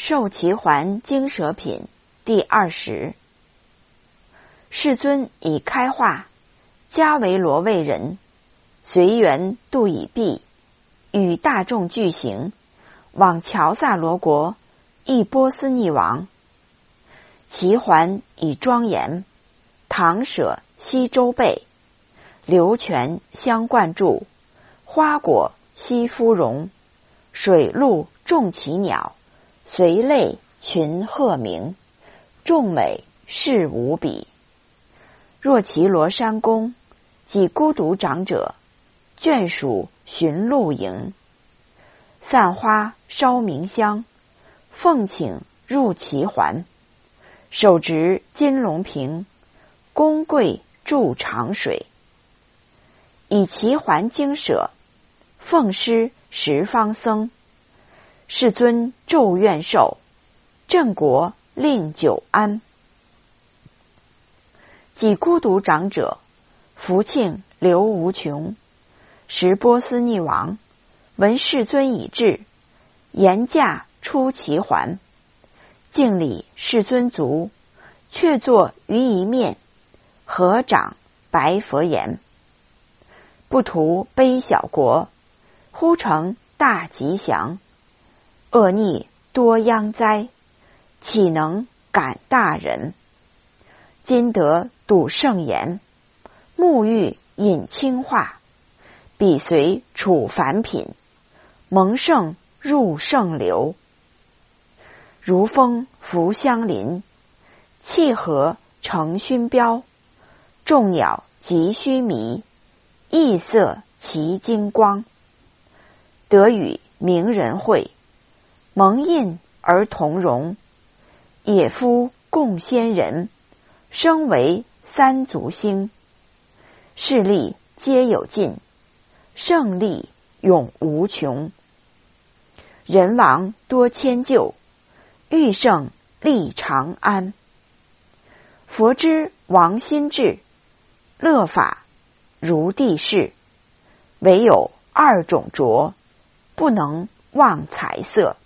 受其还经舍品第20。世尊以开化，迦维罗卫人，随缘度已毕，与大众俱行，往乔萨罗国，诣波斯匿王。其还以庄严，堂舍悉周备，流泉相灌注，花果悉芙蓉，水陆众其鸟，随类群鹤鸣，众美事无比。若其罗山宫，即孤独长者，眷属寻露营，散花烧明香，奉请入其环，手执金龙瓶，宫柜注长水，以其环经舍，奉施十方僧。世尊咒愿受，镇国令久安。即孤独长者，福庆流无穷。时波斯匿王闻世尊已至，言驾出其环，敬礼世尊足，却坐于一面，合掌白佛言：不图卑小国，忽成大吉祥。恶逆多殃灾，岂能感大人？今得睹圣言，沐浴饮清化，彼随处凡品，蒙圣入圣流。如风拂香林，气和成熏标，众鸟急须弥，异色其金光。得与名人会，蒙印而同荣，野夫共仙人，生为三足星。势力皆有尽，胜利永无穷。人王多迁就，欲胜利长安。佛知王心志，乐法如地势，唯有二种浊，不能忘财色。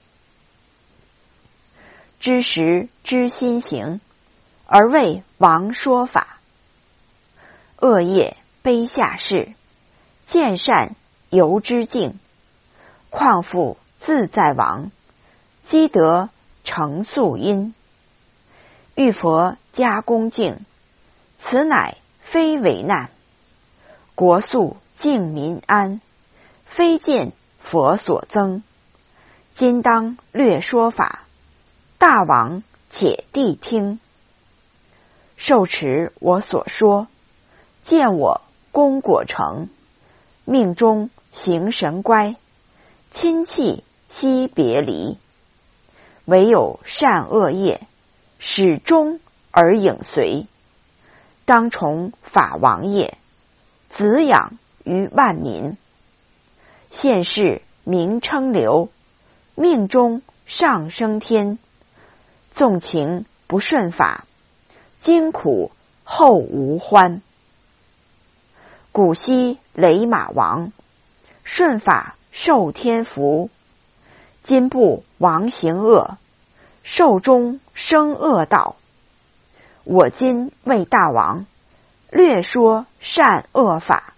知时知心行，而为王说法。恶业卑下士，见善由之敬。况复自在王，积德成素因。欲佛加恭敬，此乃非为难。国素敬民安，非见佛所增。今当略说法，大王且谛听。受持我所说，见我功果成，命中行神乖，亲戚悉别离。唯有善恶业，始终而影随。当从法王业，子养于万民。现世名称流，命中上升天。纵情不顺法，经苦后无欢。古稀雷马王，顺法受天福。今不王行恶，寿终生恶道。我今为大王，略说善恶法。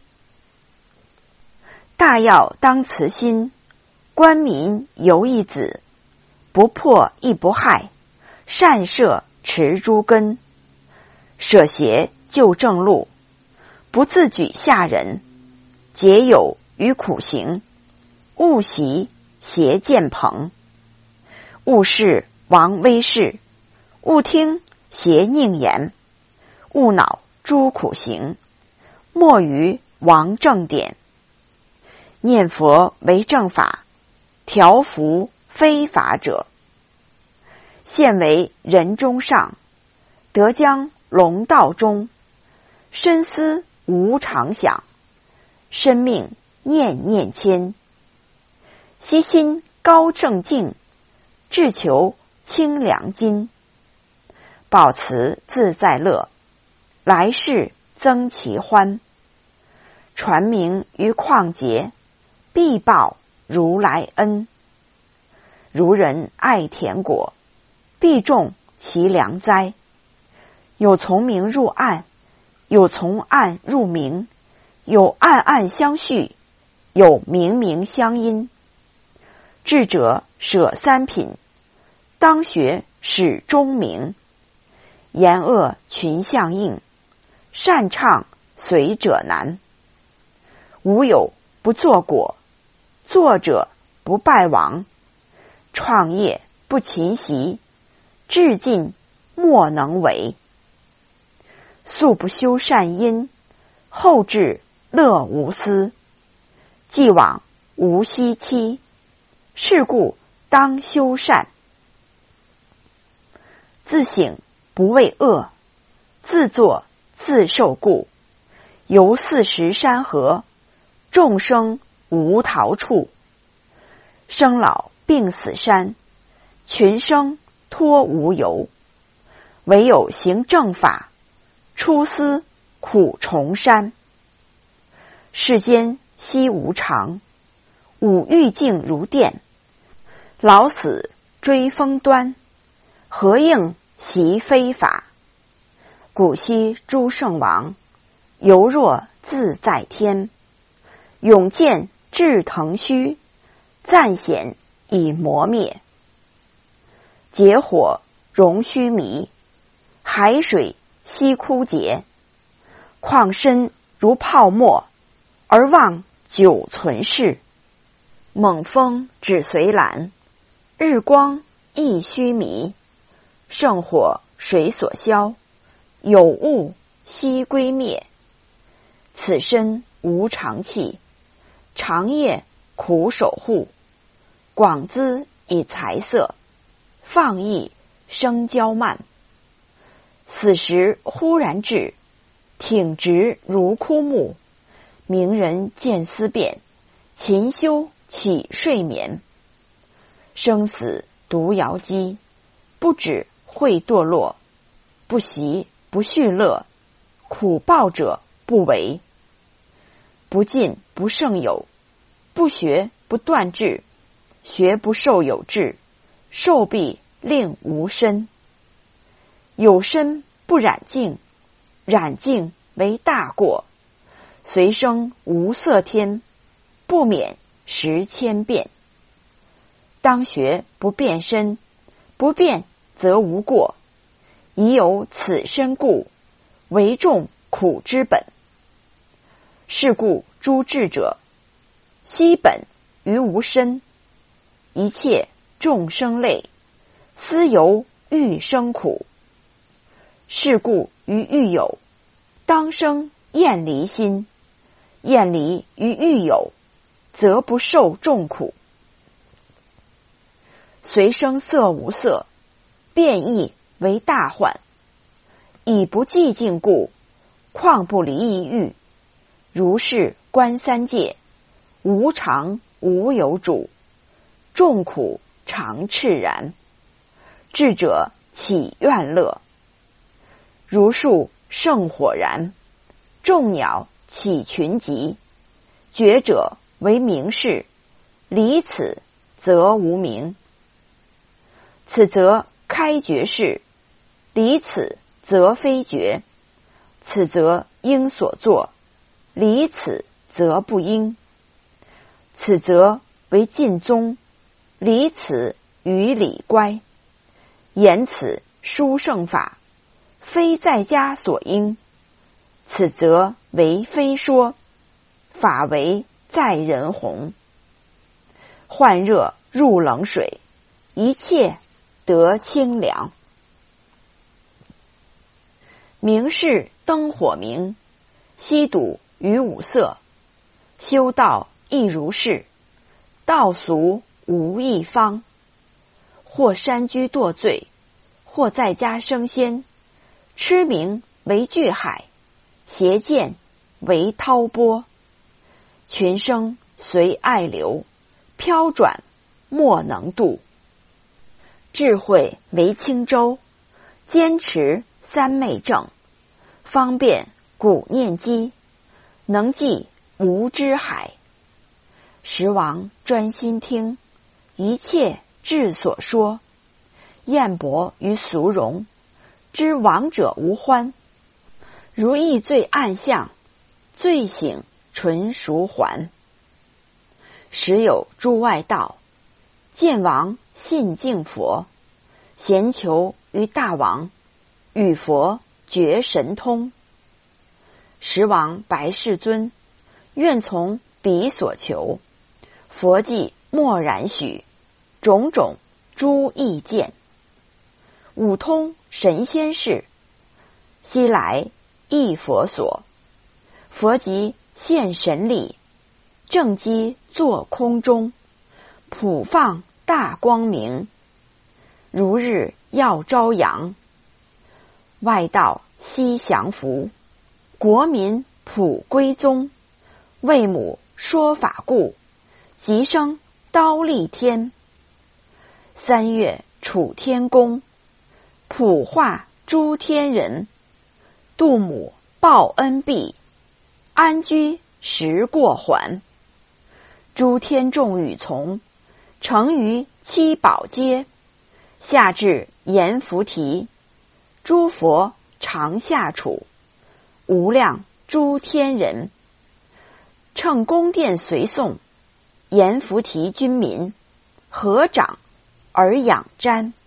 大要当慈心，官民犹一子，不破亦不害，善摄持诸根。舍邪就正路，不自举下人，结有于苦行。勿习邪见朋，勿视王威势，勿听邪佞言，勿恼诸苦行，莫于王正典。念佛为正法，调伏非法者。现为人中上，得将龙道中。深思无常想，生命念念牵。悉心高正净，志求清凉金。保持自在乐，来世增其欢。传名于旷劫，必报如来恩。 如人爱田果，必种其良哉。有从明入暗，有从暗入明，有暗暗相续，有明明相因。智者舍三品，当学始终明。言恶群相应，善唱随者难。无有不作果，作者不败亡。创业不勤习，至尽莫能为。素不修善因，后至乐无私。既往无希期，是故当修善。自省不为恶，自作自受故。游40山河，众生无逃处。生老病死山，群生托无由。唯有行正法，出思苦重山。世间悉无常，五欲境如电。老死追风端，何应习非法。古稀诸圣王，犹若自在天。永见至腾虚，暂显已磨灭。劫火熔须弥，海水悉枯竭。况身如泡沫，而望久存世。猛风只随澜，日光亦须弥。圣火谁所消？有物悉归灭。此身无常气，长夜苦守护。广资以财色，放逸生骄慢。死时忽然至，挺直如枯木。明人见思辨，勤修起睡眠。生死独摇机，不止会堕落。不习不续乐，苦报者不为。不进不胜有，不学不断志。学不受有志，受必令无身。有身不染净，染净为大过。随生无色天，不免10千变。当学不变身，不变则无过。已有此身故，为众苦之本。是故诸智者，悉本于无身。一切众生类，思由欲生苦。是故于欲有，当生厌离心。厌离于欲有，则不受众苦。随生色无色，变异为大患。以不寂静故，况不离一欲。如是观三界，无常无有主。众苦常炽然，智者起愿乐。如树胜火燃，众鸟起群集。觉者为明事，离此则无明。此则开觉事，离此则非觉。此则应所作，离此则不应。此则为尽宗，离此于理乖。言此殊胜法，非在家所应。此则为非说，法为在人弘。患热入冷水，一切得清凉。明是灯火明，悉睹于五色。修道亦如是，道俗无一方。或山居堕罪，或在家升仙。痴名为巨海，邪见为滔波。群生随爱流，飘转莫能渡。智慧为轻舟，坚持三昧正。方便古念机，能记无知海。时王专心听，一切志所说，晏伯于俗容，知亡者无欢。如意罪暗相，罪醒纯赎还。时有诸外道，见王信敬佛，咸求于大王，与佛绝神通。时王白世尊，愿从彼所求，佛既默然许，种种诸意见。五通神仙事，昔来忆佛所。佛即现神力，正机坐空中，普放大光明，如日耀朝阳。外道悉降服，国民普归宗。为母说法故，即生刀立天。3月楚天宫，普化诸天人。度母报恩毕，安居时过还。诸天众与从，成于七宝阶。下至阎浮提，诸佛常下处，无量诸天人。乘宫殿随送，阎浮提君民合掌而仰瞻。